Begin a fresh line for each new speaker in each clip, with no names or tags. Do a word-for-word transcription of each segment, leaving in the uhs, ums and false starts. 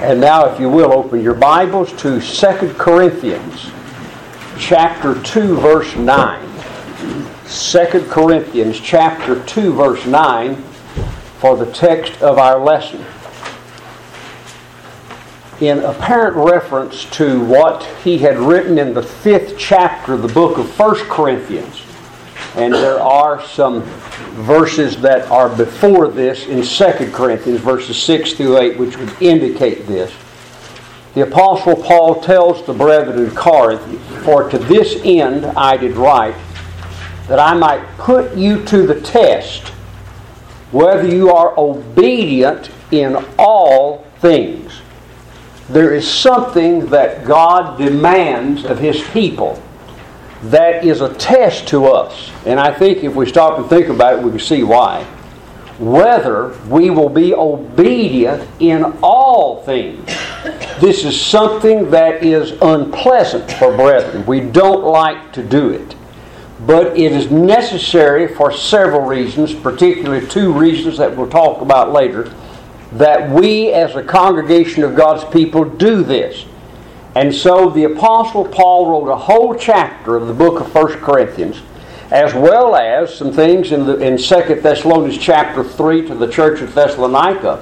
And now, if you will, open your Bibles to Second Corinthians chapter two, verse nine. Second Corinthians chapter two, verse nine for the text of our lesson. In apparent reference to what he had written in the fifth chapter of the book of First Corinthians. And there are some verses that are before this in Second Corinthians, verses six through eight, which would indicate this. The Apostle Paul tells the brethren in Corinth, "For to this end I did write, that I might put you to the test, whether you are obedient in all things." There is something that God demands of His people that is a test to us. And I think if we stop and think about it, we can see why. Whether we will be obedient in all things. This is something that is unpleasant for brethren. We don't like to do it. But it is necessary for several reasons, particularly two reasons that we'll talk about later, that we as a congregation of God's people do this. And so the Apostle Paul wrote a whole chapter of the book of First Corinthians, as well as some things in, the, in Second Thessalonians chapter three to the church of Thessalonica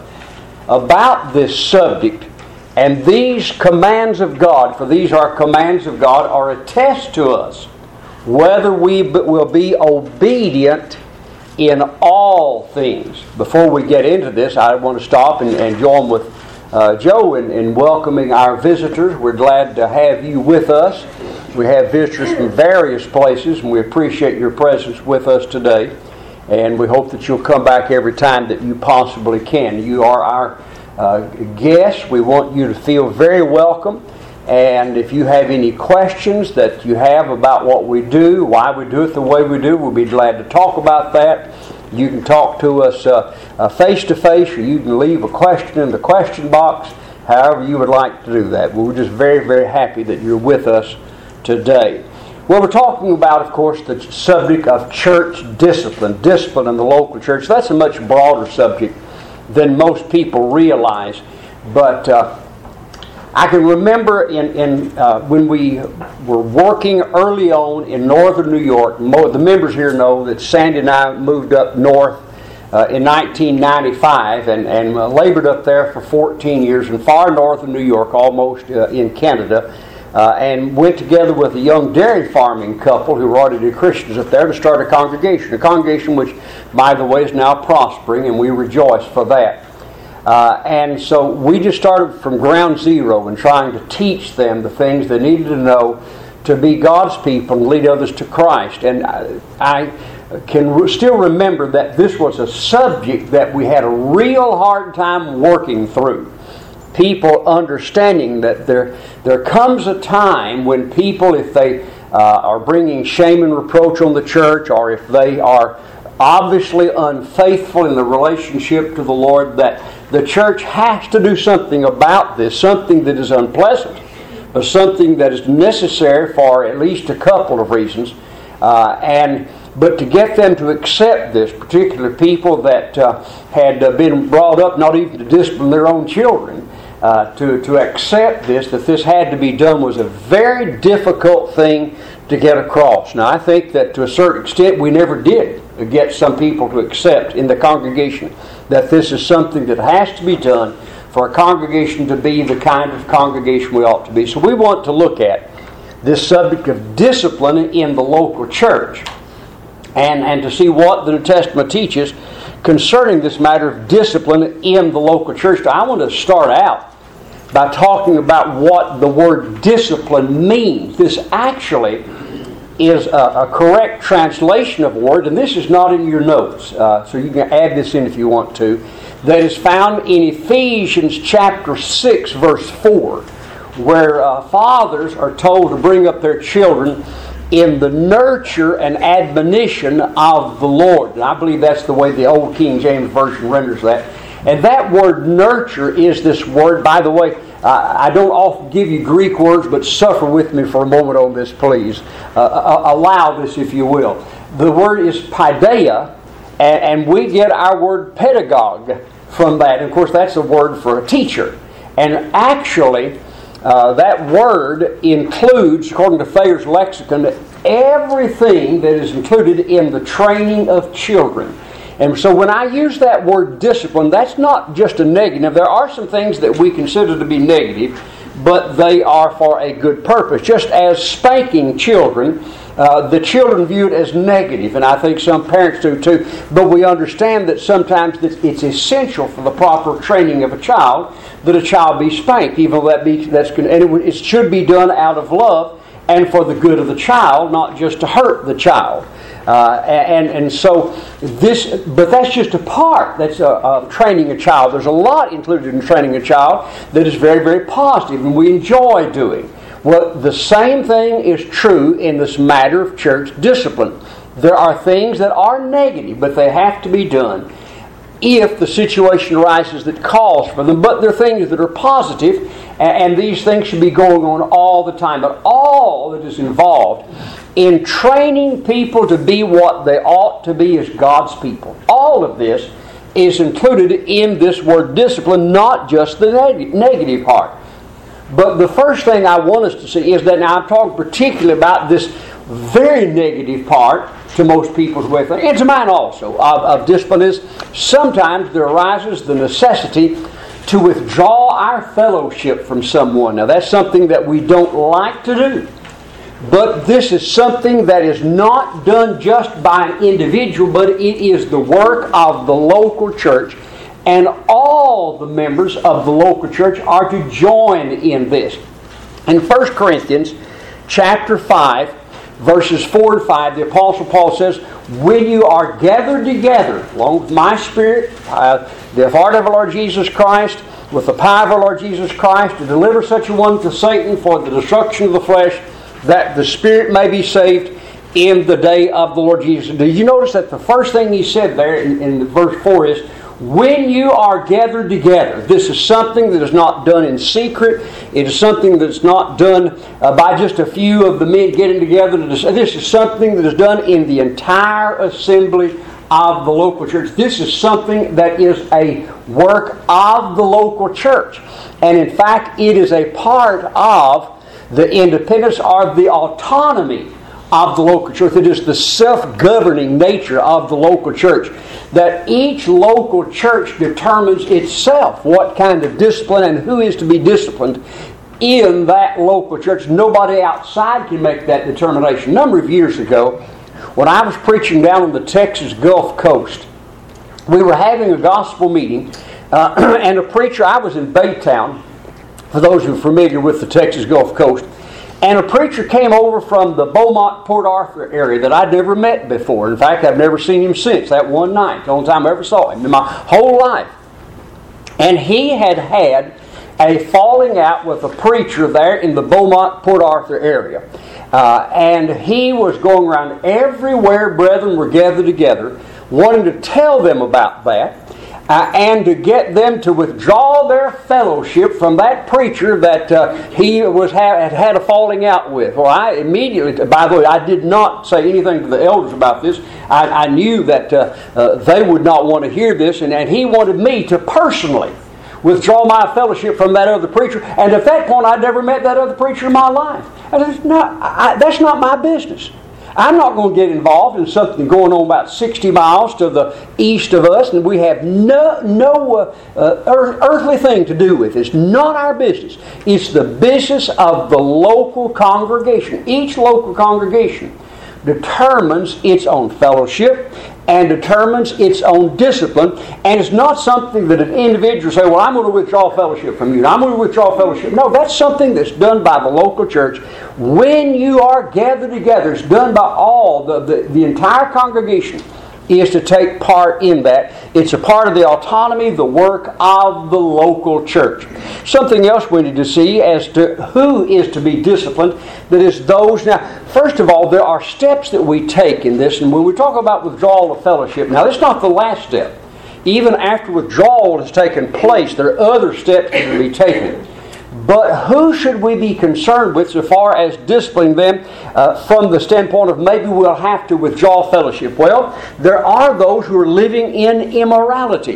about this subject. And these commands of God, for these are commands of God, are a test to us whether we will be obedient in all things. Before we get into this, I want to stop and, and join with Uh, Joe, in, in welcoming our visitors. We're glad to have you with us. We have visitors from various places, and we appreciate your presence with us today. And we hope that you'll come back every time that you possibly can. You are our uh, guests. We want you to feel very welcome. And if you have any questions that you have about what we do, why we do it the way we do, we'll be glad to talk about that. You can talk to us uh, uh, face-to-face, or you can leave a question in the question box, however you would like to do that. We're just very, very happy that you're with us today. Well, we're talking about, of course, the subject of church discipline, discipline in the local church. That's a much broader subject than most people realize. But uh, I can remember in, in uh, when we were working early on in northern New York, the members here know that Sandy and I moved up north uh, in nineteen ninety-five and, and uh, labored up there for fourteen years in far north of New York, almost uh, in Canada, uh, and went together with a young dairy farming couple who were already Christians up there to start a congregation, a congregation which, by the way, is now prospering, and we rejoice for that. Uh, and so we just started from ground zero in trying to teach them the things they needed to know to be God's people and lead others to Christ. And I, I can re- still remember that this was a subject that we had a real hard time working through. People understanding that there, there comes a time when people, if they uh, are bringing shame and reproach on the church, or if they are obviously unfaithful in the relationship to the Lord, that the church has to do something about this, something that is unpleasant, but something that is necessary for at least a couple of reasons. Uh, and but to get them to accept this, particular people that uh, had uh, been brought up not even to discipline their own children, uh, to, to accept this, that this had to be done, was a very difficult thing to get across. Now, I think that to a certain extent we never did get some people to accept in the congregation that this is something that has to be done for a congregation to be the kind of congregation we ought to be. So we want to look at this subject of discipline in the local church and, and to see what the New Testament teaches concerning this matter of discipline in the local church. I want to start out by talking about what the word discipline means. This actually is a, a correct translation of a word, and this is not in your notes, uh, so you can add this in if you want to, that is found in Ephesians chapter six, verse four, where uh, fathers are told to bring up their children in the nurture and admonition of the Lord. And I believe that's the way the old King James Version renders that. And that word nurture is this word, by the way, uh, I don't often give you Greek words, but suffer with me for a moment on this, please. Uh, uh, allow this, if you will. The word is paideia, and, and we get our word pedagogue from that. And of course, that's a word for a teacher. And actually, uh, that word includes, according to Thayer's lexicon, everything that is included in the training of children. And so when I use that word discipline, that's not just a negative. There are some things that we consider to be negative, but they are for a good purpose. Just as spanking children, uh, the children view it as negative, and I think some parents do too. But we understand that sometimes it's essential for the proper training of a child that a child be spanked, even though that be that's and it, it should be done out of love and for the good of the child, not just to hurt the child. Uh, and and so this, but that's just a part. That's a, a training a child. There's a lot included in training a child that is very, very positive, and we enjoy doing. Well, the same thing is true in this matter of church discipline. There are things that are negative, but they have to be done if the situation arises that calls for them. But there are things that are positive, and these things should be going on all the time. But all that is involved in training people to be what they ought to be as God's people, all of this is included in this word discipline, not just the neg- negative part. But the first thing I want us to see is that, now I'm talking particularly about this very negative part to most people's way of thinking, and to mine also, of, of discipline, is sometimes there arises the necessity to withdraw our fellowship from someone. Now that's something that we don't like to do. But this is something that is not done just by an individual, but it is the work of the local church. And all the members of the local church are to join in this. In First Corinthians chapter five, verses four and five, the Apostle Paul says, when you are gathered together, along with my spirit, uh, the authority of our Lord Jesus Christ, with the power of our Lord Jesus Christ, to deliver such a one to Satan for the destruction of the flesh, that the spirit may be saved in the day of the Lord Jesus. Do you notice that the first thing he said there in, in verse four is, when you are gathered together? This is something that is not done in secret. It is something that's not done uh, by just a few of the men getting together. This is something that is done in the entire assembly of the local church. This is something that is a work of the local church. And in fact, it is a part of the independence or the autonomy of the local church. It is the self-governing nature of the local church. That each local church determines itself what kind of discipline and who is to be disciplined in that local church. Nobody outside can make that determination. A number of years ago, when I was preaching down on the Texas Gulf Coast, we were having a gospel meeting, uh, and a preacher, I was in Baytown, for those who are familiar with the Texas Gulf Coast, and a preacher came over from the Beaumont, Port Arthur area that I'd never met before. In fact, I've never seen him since that one night. The only time I ever saw him in my whole life. And he had had a falling out with a preacher there in the Beaumont, Port Arthur area. Uh, and he was going around everywhere brethren were gathered together, wanting to tell them about that. Uh, and to get them to withdraw their fellowship from that preacher that uh, he was ha- had had a falling out with. Well, I immediately, by the way, I did not say anything to the elders about this. I, I knew that uh, uh, they would not want to hear this, and, and he wanted me to personally withdraw my fellowship from that other preacher. And at that point, I'd never met that other preacher in my life. And that's not, I, that's not my business. I'm not going to get involved in something going on about sixty miles to the east of us, and we have no no uh, uh, earth, earthly thing to do with it. It's not our business. It's the business of the local congregation. Each local congregation determines its own fellowship and determines its own discipline, and it's not something that an individual say, well, I'm going to withdraw fellowship from you. I'm going to withdraw fellowship. No, that's something that's done by the local church. When you are gathered together, it's done by all, the, the, the entire congregation is to take part in that. It's a part of the autonomy, the work of the local church. Something else we need to see as to who is to be disciplined, that is those. Now, first of all, there are steps that we take in this, and when we talk about withdrawal of fellowship, now that's not the last step. Even after withdrawal has taken place, there are other steps that can be taken. But who should we be concerned with so far as disciplining them uh, from the standpoint of maybe we'll have to withdraw fellowship? Well, there are those who are living in immorality.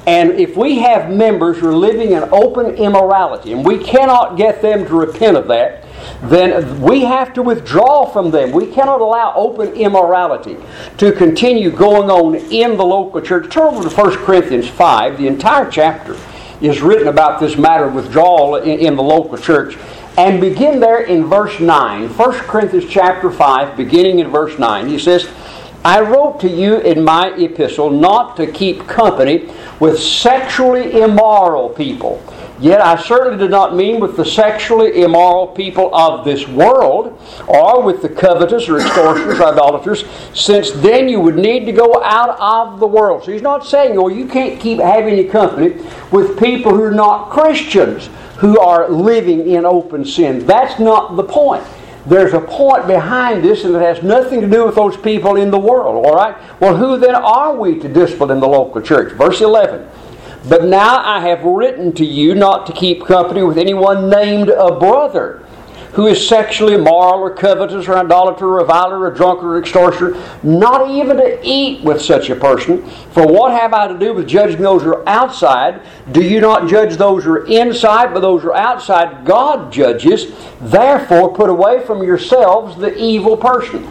And if we have members who are living in open immorality, and we cannot get them to repent of that, then we have to withdraw from them. We cannot allow open immorality to continue going on in the local church. Turn over to First Corinthians five. The entire chapter is written about this matter of withdrawal in, in the local church. And begin there in verse nine. First Corinthians chapter five, beginning in verse nine. He says, I wrote to you in my epistle not to keep company with sexually immoral people. Yet I certainly did not mean with the sexually immoral people of this world, or with the covetous or extortioners or idolaters, since then you would need to go out of the world. So he's not saying, oh, you can't keep having any company with people who are not Christians, who are living in open sin. That's not the point. There's a point behind this, and it has nothing to do with those people in the world. All right? Well, who then are we to discipline in the local church? Verse eleven. But now I have written to you not to keep company with anyone named a brother, who is sexually immoral or covetous or idolater or reviler or drunkard or extortioner, not even to eat with such a person. For what have I to do with judging those who are outside? Do you not judge those who are inside, but those who are outside God judges? Therefore put away from yourselves the evil person.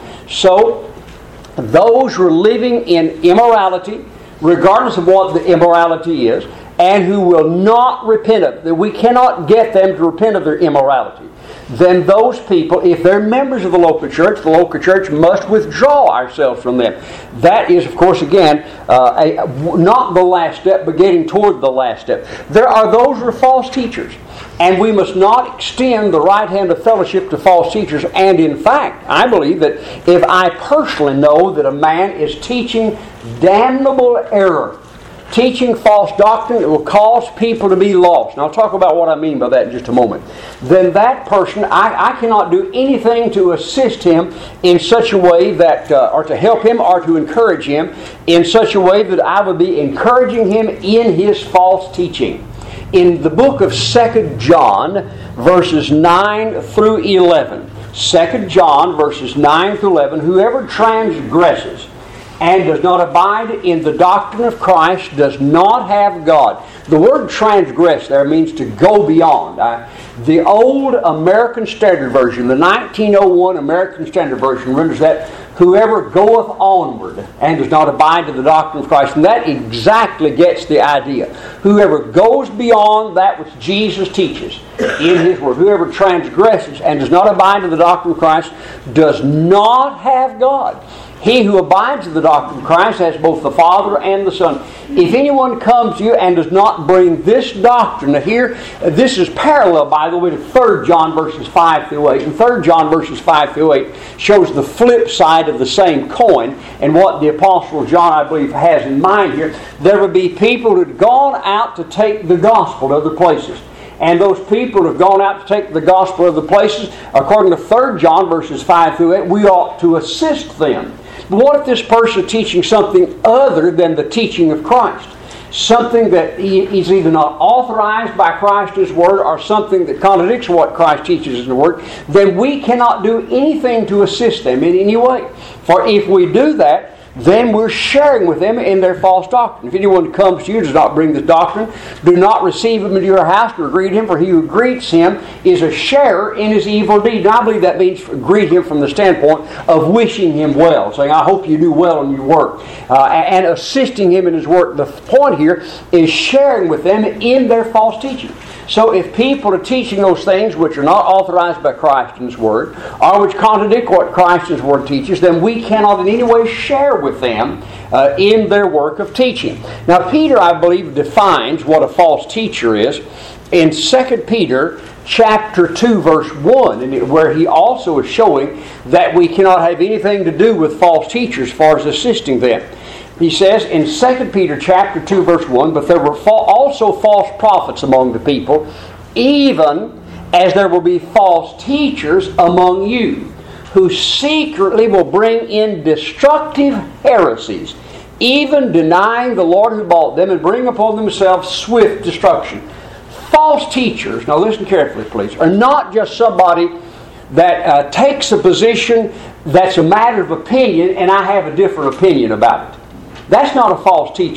So those who are living in immorality, regardless of what the immorality is, and who will not repent of it, that we cannot get them to repent of their immorality, then those people, if they're members of the local church, the local church must withdraw ourselves from them. That is, of course, again, uh, a, not the last step, but getting toward the last step. There are those who are false teachers, and we must not extend the right hand of fellowship to false teachers. And in fact, I believe that if I personally know that a man is teaching damnable error, teaching false doctrine that will cause people to be lost, and I'll talk about what I mean by that in just a moment, then that person, I, I cannot do anything to assist him in such a way that, uh, or to help him or to encourage him in such a way that I would be encouraging him in his false teaching. In the book of Second John, verses nine through eleven, Second John, verses nine through eleven, whoever transgresses and does not abide in the doctrine of Christ does not have God. The word transgress there means to go beyond. Uh, the old American Standard Version, the nineteen oh one American Standard Version, renders that, whoever goeth onward and does not abide in the doctrine of Christ. And that exactly gets the idea. Whoever goes beyond that which Jesus teaches in His Word, whoever transgresses and does not abide in the doctrine of Christ does not have God. He who abides in the doctrine of Christ has both the Father and the Son. If anyone comes to you and does not bring this doctrine, now here, this is parallel, by the way, to Third John verses five through eight. And Third John verses five through eight shows the flip side of the same coin, and what the Apostle John, I believe, has in mind here. There would be people who had gone out to take the gospel to other places. And those people who have gone out to take the gospel to other places, according to Third John verses five through eight, we ought to assist them. But what if this person is teaching something other than the teaching of Christ? Something that is either not authorized by Christ in His Word, or something that contradicts what Christ teaches in the Word, then we cannot do anything to assist them in any way. For if we do that, then we're sharing with them in their false doctrine. If anyone comes to you and does not bring this doctrine, do not receive him into your house nor greet him, for he who greets him is a sharer in his evil deed. And I believe that means greet him from the standpoint of wishing him well, saying, I hope you do well in your work, uh, and assisting him in his work. The point here is sharing with them in their false teaching. So if people are teaching those things which are not authorized by Christ in His Word, or which contradict what Christ in His Word teaches, then we cannot in any way share with them uh, in their work of teaching. Now Peter, I believe, defines what a false teacher is in Second Peter chapter two, verse one, and where he also is showing that we cannot have anything to do with false teachers as far as assisting them. He says in Second Peter chapter two, verse one, but there were also false prophets among the people, even as there will be false teachers among you, who secretly will bring in destructive heresies, even denying the Lord who bought them, and bring upon themselves swift destruction. False teachers, now listen carefully please, are not just somebody that uh, takes a position that's a matter of opinion and I have a different opinion about it. That's not a false teacher.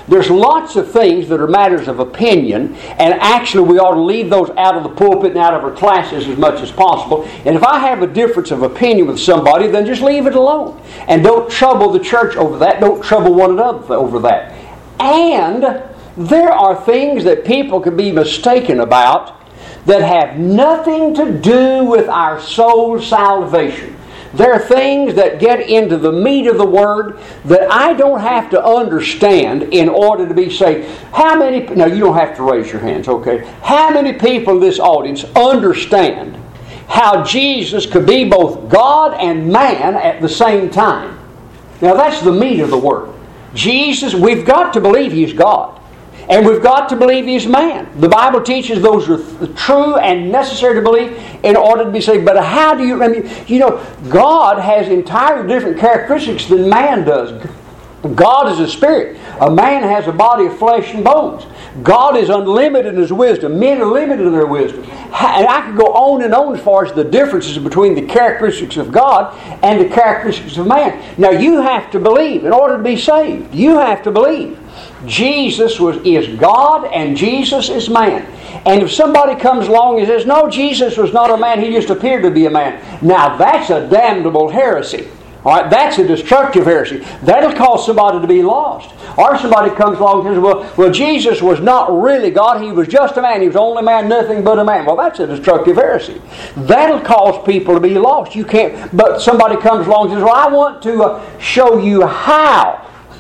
There's lots of things that are matters of opinion, and actually we ought to leave those out of the pulpit and out of our classes as much as possible. And if I have a difference of opinion with somebody, then just leave it alone. And don't trouble the church over that. Don't trouble one another over that. And there are things that people can be mistaken about that have nothing to do with our soul salvation. There are things that get into the meat of the Word that I don't have to understand in order to be saved. How many, now you don't have to raise your hands, okay? How many people in this audience understand how Jesus could be both God and man at the same time? Now that's the meat of the Word. Jesus, we've got to believe He's God. And we've got to believe He's man. The Bible teaches those are true and necessary to believe in order to be saved. But how do you, I mean, you know, God has entirely different characteristics than man does. God is a spirit. A man has a body of flesh and bones. God is unlimited in His wisdom. Men are limited in their wisdom. And I could go on and on as far as the differences between the characteristics of God and the characteristics of man. Now you have to believe in order to be saved. You have to believe Jesus was is God and Jesus is man. And if somebody comes along and says, no, Jesus was not a man, He just appeared to be a man. Now that's a damnable heresy. All right, that's a destructive heresy. That'll cause somebody to be lost. Or somebody comes along and says, well, well, Jesus was not really God. He was just a man. He was only man, nothing but a man. Well, that's a destructive heresy. That'll cause people to be lost. You can't. But somebody comes along and says, well, I want to uh, show you how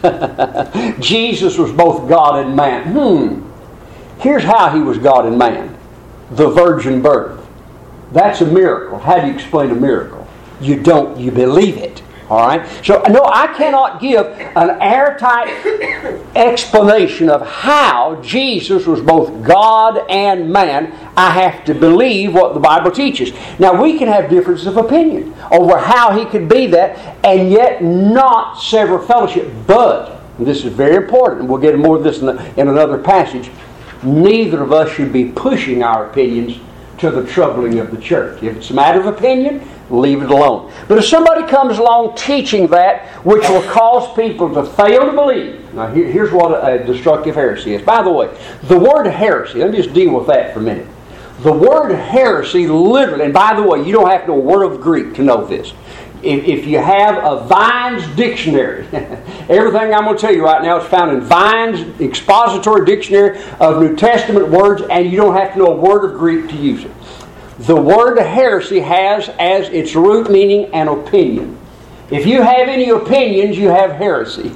Jesus was both God and man. Hmm. Here's how He was God and man. The virgin birth. That's a miracle. How do you explain a miracle? You don't. You believe it. All right? So, no, I cannot give an airtight explanation of how Jesus was both God and man. I have to believe what the Bible teaches. Now, we can have differences of opinion over how He could be that and yet not sever fellowship. But, and this is very important, and we'll get more of this in, the, in another passage, neither of us should be pushing our opinions to the troubling of the church. If it's a matter of opinion, leave it alone. But if somebody comes along teaching that which will cause people to fail to believe, now here, here's what a, a destructive heresy is. By the way, the word heresy, let me just deal with that for a minute. The word heresy literally, and by the way, you don't have to know a word of Greek to know this. If, if you have a Vine's dictionary, everything I'm going to tell you right now is found in Vine's expository dictionary of New Testament words, and you don't have to know a word of Greek to use it. The word heresy has as its root meaning an opinion. If you have any opinions, you have heresy.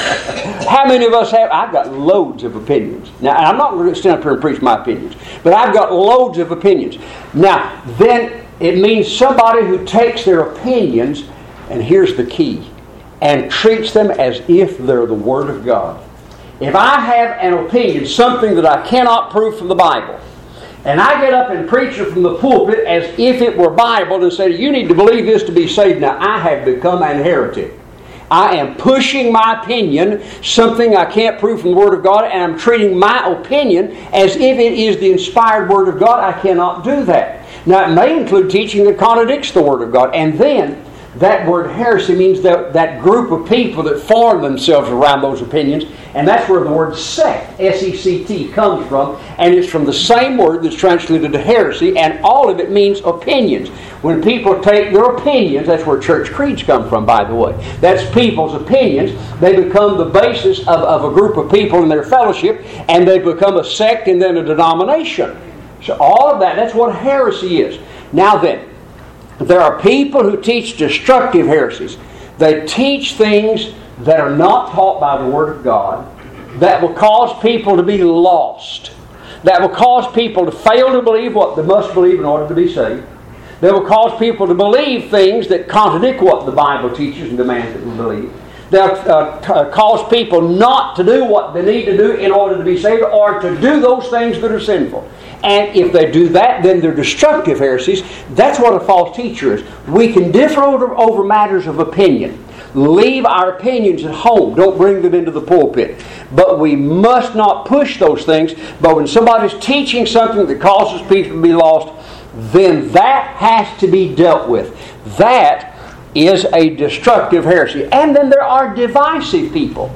How many of us have? I've got loads of opinions. Now, I'm not going to stand up here and preach my opinions, but I've got loads of opinions. Now, then it means somebody who takes their opinions, and here's the key, and treats them as if they're the Word of God. If I have an opinion, something that I cannot prove from the Bible, and I get up and preach it from the pulpit as if it were Bible and say, you need to believe this to be saved. Now, I have become an heretic. I am pushing my opinion, something I can't prove from the Word of God, and I'm treating my opinion as if it is the inspired Word of God. I cannot do that. Now, it may include teaching that contradicts the Word of God. And then, that word heresy means that, that group of people that form themselves around those opinions, and that's where the word sect, S E C T, comes from, and it's from the same word that's translated to heresy, and all of it means opinions. When people take their opinions, that's where church creeds come from, by the way. That's people's opinions. They become the basis of, of a group of people in their fellowship, and they become a sect and then a denomination. So all of that, that's what heresy is. Now then, there are people who teach destructive heresies. They teach things that are not taught by the Word of God, that will cause people to be lost, that will cause people to fail to believe what they must believe in order to be saved, that will cause people to believe things that contradict what the Bible teaches and demands that we believe. They'll uh, t- cause people not to do what they need to do in order to be saved, or to do those things that are sinful. And if they do that, then they're destructive heresies. That's what a false teacher is. We can differ over, over matters of opinion. Leave our opinions at home. Don't bring them into the pulpit. But we must not push those things. But when somebody's teaching something that causes people to be lost, then that has to be dealt with. That is a destructive heresy. And then there are divisive people.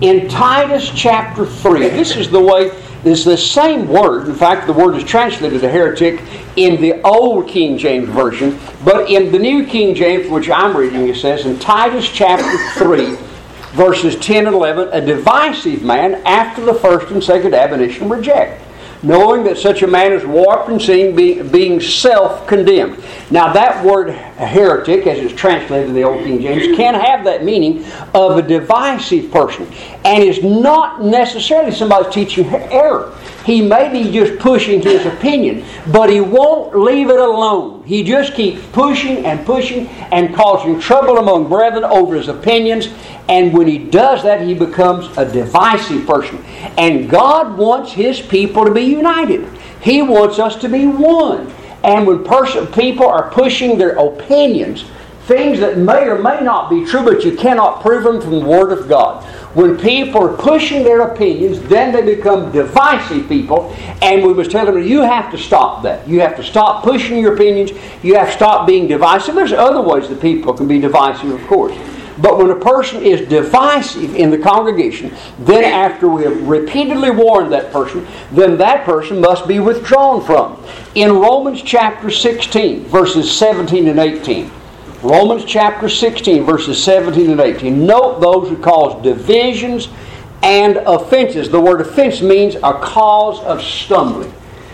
In Titus chapter three, this is the way, this is the same word. In fact, the word is translated a heretic in the old King James Version. But in the New King James, which I'm reading, it says in Titus chapter three, verses ten and eleven, a divisive man after the first and second admonition reject, knowing that such a man is warped and seeing, being, being self-condemned. Now that word heretic, as it's translated in the Old King James, can have that meaning of a divisive person. And is not necessarily somebody teaching error. He may be just pushing his opinion, but he won't leave it alone. He just keeps pushing and pushing and causing trouble among brethren over his opinions. And when he does that, he becomes a divisive person. And God wants His people to be united. He wants us to be one. And when person, people are pushing their opinions, things that may or may not be true, but you cannot prove them from the Word of God. When people are pushing their opinions, then they become divisive people. And we must tell them, you have to stop that. You have to stop pushing your opinions. You have to stop being divisive. There's other ways that people can be divisive, of course. But when a person is divisive in the congregation, then after we have repeatedly warned that person, then that person must be withdrawn from. In Romans chapter sixteen, verses seventeen and eighteen, Romans chapter sixteen, verses seventeen and eighteen, note those who cause divisions and offenses. The word offense means a cause of stumbling.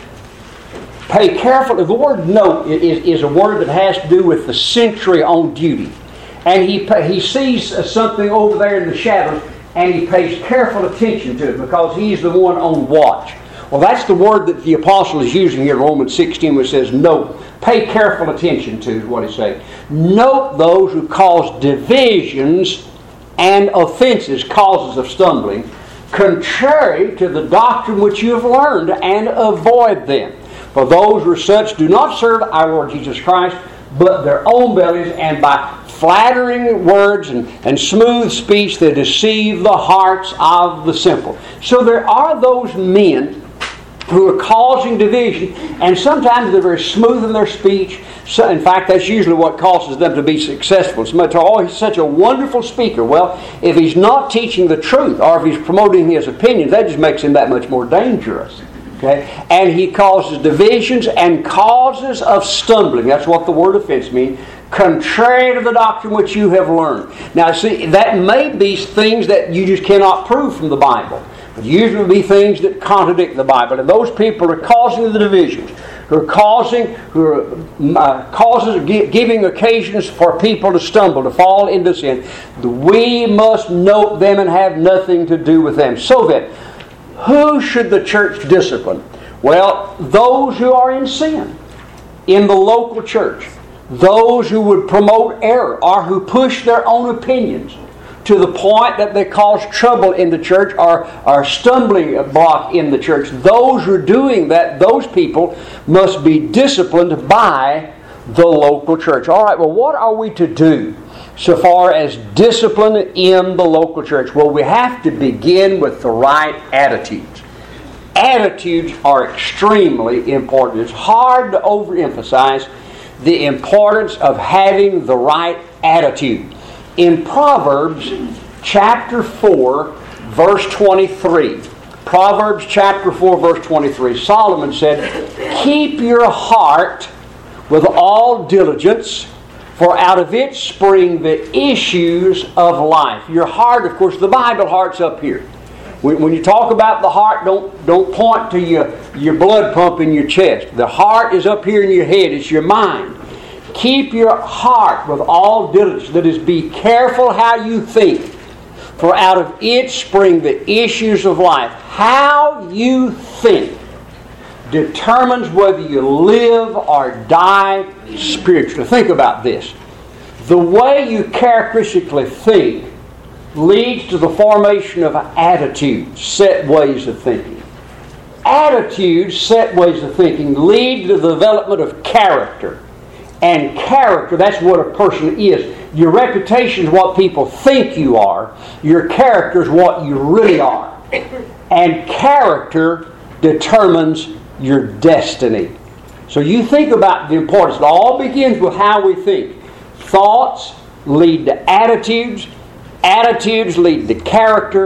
Pay careful. The word note is, is a word that has to do with the sentry on duty. And he he sees something over there in the shadows, and he pays careful attention to it because he's the one on watch. Well, that's the word that the apostle is using here in Romans sixteen, which says, note, pay careful attention to, is what he's saying. Note those who cause divisions and offenses, causes of stumbling, contrary to the doctrine which you have learned, and avoid them. For those who are such do not serve our Lord Jesus Christ, but their own bellies, and by flattering words and, and smooth speech they deceive the hearts of the simple. So there are those men who are causing division, and sometimes they're very smooth in their speech. So, in fact, that's usually what causes them to be successful. Somebody talk, oh, he's such a wonderful speaker. Well, if he's not teaching the truth, or if he's promoting his opinions, that just makes him that much more dangerous. Okay? And he causes divisions and causes of stumbling. That's what the word offense means. Contrary to the doctrine which you have learned. Now, see, that may be things that you just cannot prove from the Bible. But usually be things that contradict the Bible. And those people are causing the divisions. Who are causing, who are uh, causes, giving occasions for people to stumble, to fall into sin. We must note them and have nothing to do with them. So then, who should the church discipline? Well, those who are in sin in the local church. Those who would promote error or who push their own opinions to the point that they cause trouble in the church or are stumbling block in the church. Those who are doing that, those people must be disciplined by the local church. All right, well, what are we to do so far as discipline in the local church? Well, we have to begin with the right attitudes. Attitudes are extremely important. It's hard to overemphasize the importance of having the right attitude. In Proverbs chapter four, verse twenty-three, Proverbs chapter four, verse twenty-three, Solomon said, keep your heart with all diligence, for out of it spring the issues of life. Your heart, of course, the Bible heart's up here. When you talk about the heart, don't, don't point to your, your blood pump in your chest. The heart is up here in your head. It's your mind. Keep your heart with all diligence. That is, be careful how you think. For out of it spring the issues of life. How you think determines whether you live or die spiritually. Think about this. The way you characteristically think leads to the formation of attitudes, set ways of thinking. Attitudes, set ways of thinking, lead to the development of character. And character, that's what a person is. Your reputation is what people think you are. Your character is what you really are. And character determines your destiny. So you think about the importance. It all begins with how we think. Thoughts lead to attitudes. Attitudes lead to character.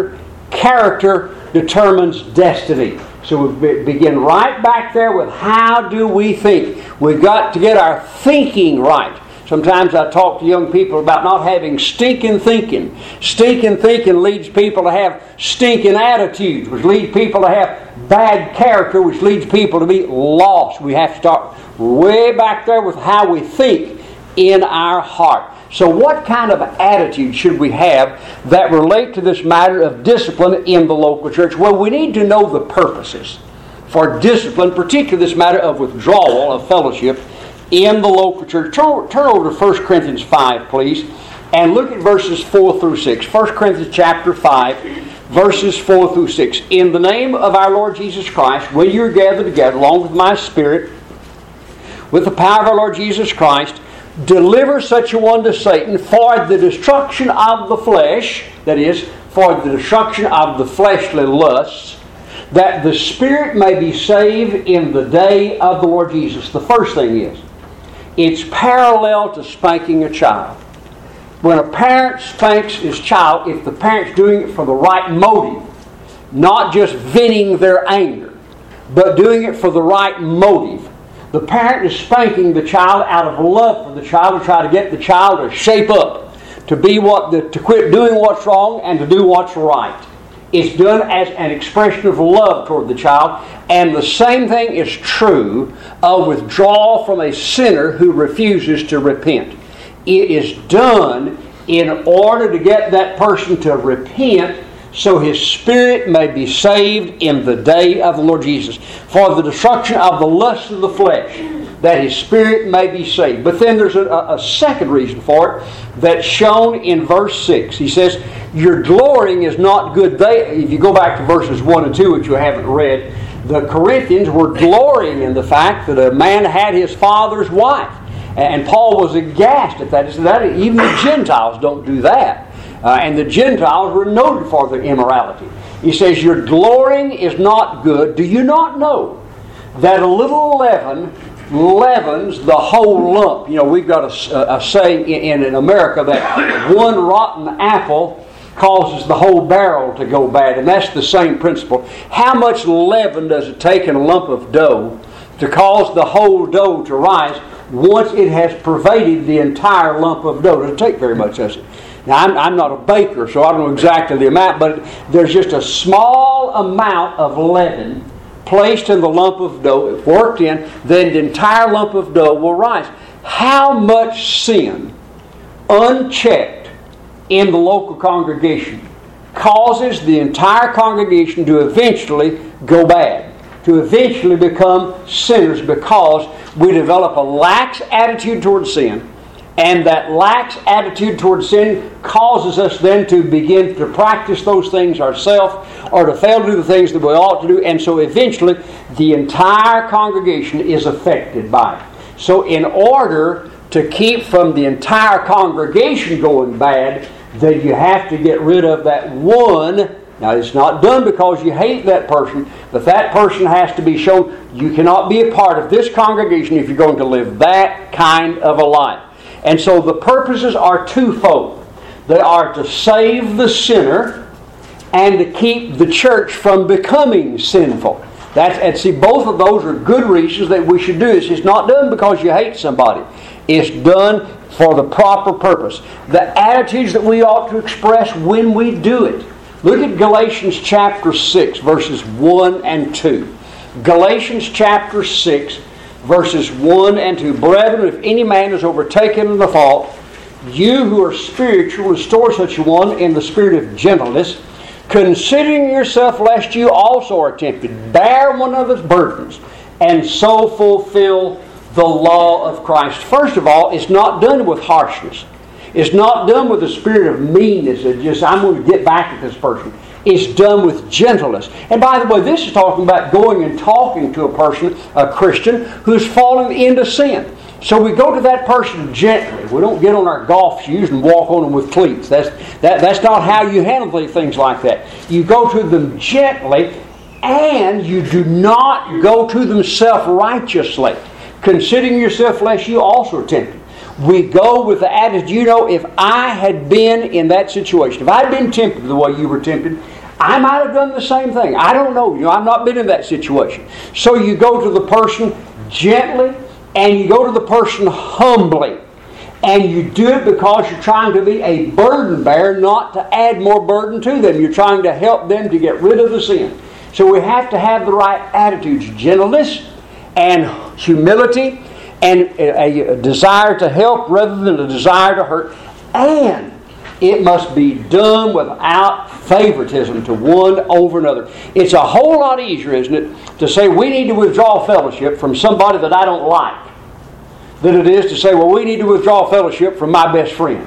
Character determines destiny. So we begin right back there with how do we think. We've got to get our thinking right. Sometimes I talk to young people about not having stinking thinking. Stinking thinking leads people to have stinking attitudes, which leads people to have bad character, which leads people to be lost. We have to start way back there with how we think in our heart. So what kind of attitude should we have that relate to this matter of discipline in the local church? Well, we need to know the purposes for discipline, particularly this matter of withdrawal of fellowship in the local church. Turn, turn over to First Corinthians five, please, and look at verses four through six. First Corinthians chapter five, verses four through six. In the name of our Lord Jesus Christ, when you are gathered together, along with my Spirit, with the power of our Lord Jesus Christ, deliver such a one to Satan for the destruction of the flesh, that is, for the destruction of the fleshly lusts, that the Spirit may be saved in the day of the Lord Jesus. The first thing is, it's parallel to spanking a child. When a parent spanks his child, if the parent's doing it for the right motive, not just venting their anger, but doing it for the right motive, the parent is spanking the child out of love for the child, to try to get the child to shape up, to be what, the, to quit doing what's wrong and to do what's right. It's done as an expression of love toward the child, and the same thing is true of withdrawal from a sinner who refuses to repent. It is done in order to get that person to repent, so his spirit may be saved in the day of the Lord Jesus, for the destruction of the lust of the flesh, that his spirit may be saved. But then there's a, a second reason for it that's shown in verse six. He says, your glorying is not good. They, if you go back to verses one and two, which you haven't read, the Corinthians were glorying in the fact that a man had his father's wife. And Paul was aghast at that. He said, that even the Gentiles don't do that. Uh, and the Gentiles were noted for their immorality. He says, your glorying is not good. Do you not know that a little leaven leavens the whole lump? You know, we've got a, a saying in, in America that one rotten apple causes the whole barrel to go bad. And that's the same principle. How much leaven does it take in a lump of dough to cause the whole dough to rise once it has pervaded the entire lump of dough? It doesn't take very much, does it? Now, I'm, I'm not a baker, so I don't know exactly the amount, but there's just a small amount of leaven placed in the lump of dough, if worked in, then the entire lump of dough will rise. How much sin, unchecked in the local congregation, causes the entire congregation to eventually go bad, to eventually become sinners, because we develop a lax attitude towards sin. And that lax attitude towards sin causes us then to begin to practice those things ourselves, or to fail to do the things that we ought to do. And so eventually the entire congregation is affected by it. So in order to keep from the entire congregation going bad, then you have to get rid of that one. Now, it's not done because you hate that person, but that person has to be shown you cannot be a part of this congregation if you're going to live that kind of a life. And so the purposes are twofold. They are to save the sinner and to keep the church from becoming sinful. That's, and see, both of those are good reasons that we should do this. It's not done because you hate somebody. It's done for the proper purpose. The attitudes that we ought to express when we do it. Look at Galatians chapter six, verses one and two. Galatians chapter six, verses one and two. Brethren, if any man is overtaken in the fault, you who are spiritual, restore such a one in the spirit of gentleness, considering yourself lest you also are tempted. Bear one another's burdens, and so fulfill the law of Christ. First of all, it's not done with harshness. It's not done with a spirit of meanness, that just, I'm going to get back at this person. It's done with gentleness. And by the way, this is talking about going and talking to a person, a Christian, who's fallen into sin. So we go to that person gently. We don't get on our golf shoes and walk on them with cleats. That's, that, that's not how you handle things like that. You go to them gently, and you do not go to them self-righteously, considering yourself lest you also are tempted. We go with the attitude, you know, if I had been in that situation, if I had been tempted the way you were tempted, I might have done the same thing. I don't know. You know, I've not been in that situation. So you go to the person gently, and you go to the person humbly. And you do it because you're trying to be a burden bearer, not to add more burden to them. You're trying to help them to get rid of the sin. So we have to have the right attitudes, gentleness and humility, and a, a desire to help rather than a desire to hurt. And it must be done without favoritism to one over another. It's a whole lot easier, isn't it, to say we need to withdraw fellowship from somebody that I don't like, than it is to say, well, we need to withdraw fellowship from my best friend.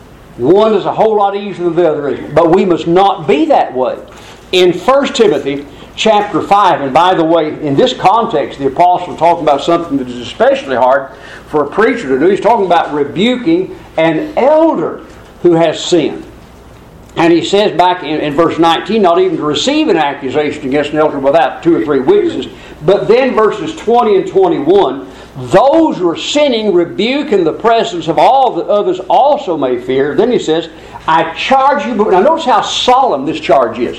One is a whole lot easier than the other is. But we must not be that way. In First Timothy chapter five, and by the way, in this context, the apostle is talking about something that is especially hard for a preacher to do. He's talking about rebuking an elder who has sinned. And he says back in, in verse nineteen, not even to receive an accusation against an elder without two or three witnesses. But then verses twenty and twenty-one, those who are sinning rebuke in the presence of all that others also may fear. Then he says, I charge you... Now notice how solemn this charge is.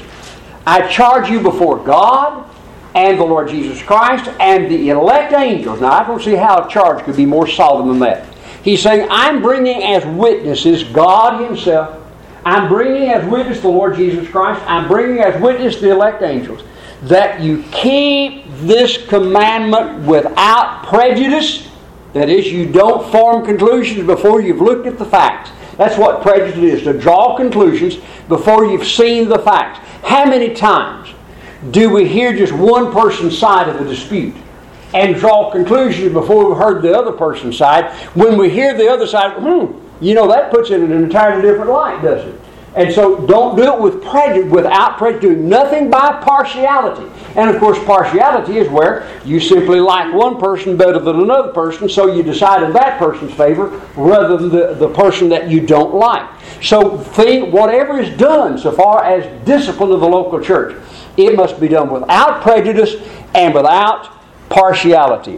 I charge you before God and the Lord Jesus Christ and the elect angels. Now I don't see how a charge could be more solemn than that. He's saying, I'm bringing as witnesses God Himself. I'm bringing as witness the Lord Jesus Christ. I'm bringing as witness the elect angels. That you keep this commandment without prejudice. That is, you don't form conclusions before you've looked at the facts. That's what prejudice is, to draw conclusions before you've seen the facts. How many times do we hear just one person's side of the dispute and draw conclusions before we've heard the other person's side? When we hear the other side, hmm, you know, that puts it in an entirely different light, doesn't it? And so don't do it with prejudice, without prejudice, doing nothing by partiality. And of course, partiality is where you simply like one person better than another person, so you decide in that person's favor rather than the, the person that you don't like. So think, whatever is done so far as discipline of the local church, it must be done without prejudice and without partiality.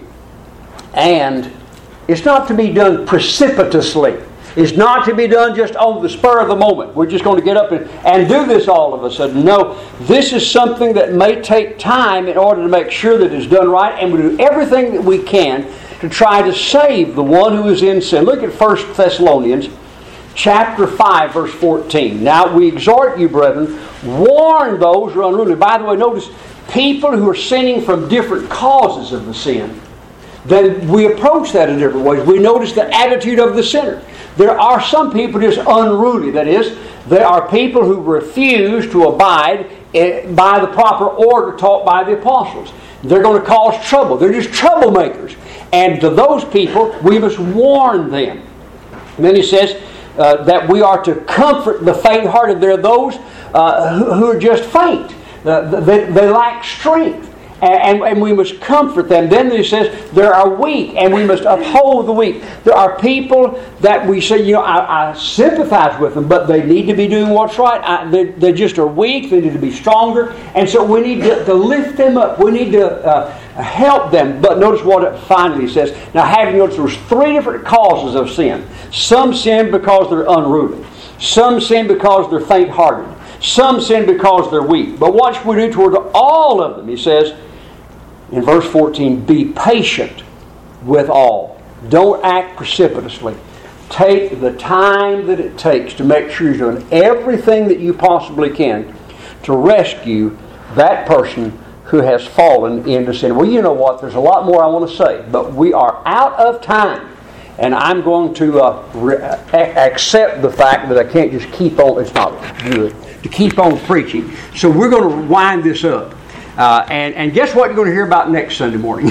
And it's not to be done precipitously. It's not to be done just on the spur of the moment. We're just going to get up and, and do this all of a sudden. No, this is something that may take time in order to make sure that it's done right, and we do everything that we can to try to save the one who is in sin. Look at First Thessalonians chapter five, verse fourteen. Now we exhort you, brethren, warn those who are unruly. By the way, notice, people who are sinning from different causes of the sin, then we approach that in different ways. We notice the attitude of the sinner. There are some people just unruly. That is, there are people who refuse to abide by the proper order taught by the apostles. They're going to cause trouble. They're just troublemakers. And to those people, we must warn them. And then he says uh, that we are to comfort the faint-hearted. There are those uh, who, who are just faint. Uh, they, they lack strength. And, and we must comfort them. Then he says, there are weak, and we must uphold the weak. There are people that we say, you know, I, I sympathize with them, but they need to be doing what's right. I, they, they just are weak. They need to be stronger. And so we need to, to lift them up. We need to uh, help them. But notice what it finally says. Now, having noticed there's three different causes of sin. Some sin because they're unruly. Some sin because they're faint-hearted. Some sin because they're weak. But what should we do toward all of them? He says, in verse fourteen, be patient with all. Don't act precipitously. Take the time that it takes to make sure you're doing everything that you possibly can to rescue that person who has fallen into sin. Well, you know what? There's a lot more I want to say, but we are out of time. And I'm going to uh, re- accept the fact that I can't just keep on, it's not good, to keep on preaching. So we're going to wind this up. Uh, and, and guess what you're going to hear about next Sunday morning?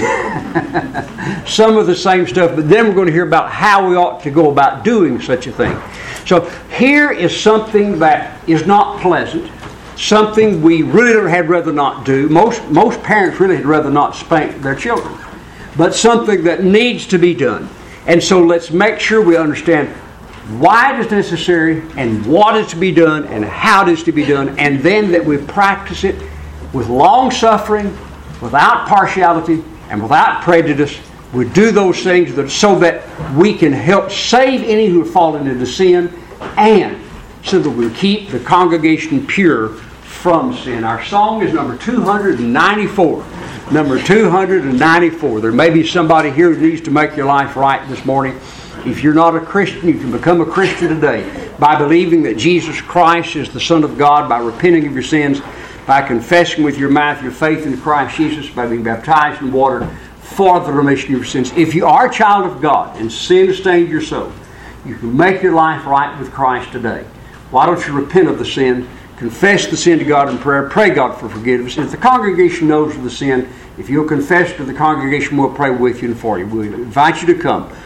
Some of the same stuff, but then we're going to hear about how we ought to go about doing such a thing. So here is something that is not pleasant, something we really had rather not do. Most, most parents really had rather not spank their children, but something that needs to be done. And so let's make sure we understand why it is necessary and what is to be done and how it is to be done, and then that we practice it with long suffering, without partiality, and without prejudice. We do those things that, so that we can help save any who have fallen into sin, and so that we keep the congregation pure from sin. Our song is number two hundred ninety-four. Number two hundred ninety-four. There may be somebody here who needs to make your life right this morning. If you're not a Christian, you can become a Christian today by believing that Jesus Christ is the Son of God, by repenting of your sins, by confessing with your mouth your faith in Christ Jesus, by being baptized in water for the remission of your sins. If you are a child of God and sin has stained your soul, you can make your life right with Christ today. Why don't you repent of the sin, confess the sin to God in prayer, pray God for forgiveness. And if the congregation knows of the sin, if you'll confess to the congregation, we'll pray with you and for you. We invite you to come.